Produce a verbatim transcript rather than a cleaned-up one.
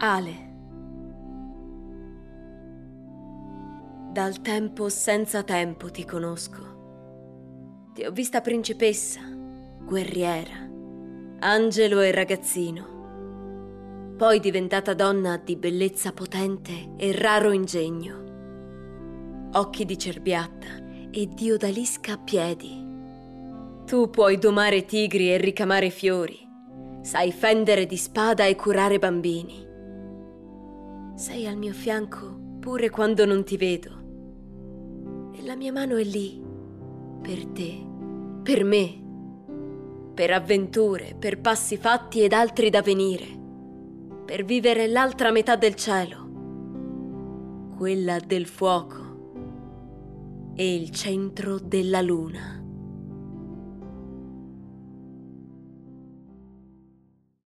Ale. Dal tempo senza tempo ti conosco. Ti ho vista principessa, guerriera, angelo e ragazzino. Poi diventata donna di bellezza potente e raro ingegno. Occhi di cerbiatta e di odalisca piedi. Tu puoi domare tigri e ricamare fiori. Sai fendere di spada e curare bambini. Sei al mio fianco pure quando non ti vedo. E la mia mano è lì, per te, per me, per avventure, per passi fatti ed altri da venire, per vivere l'altra metà del cielo, quella del fuoco e il centro della luna.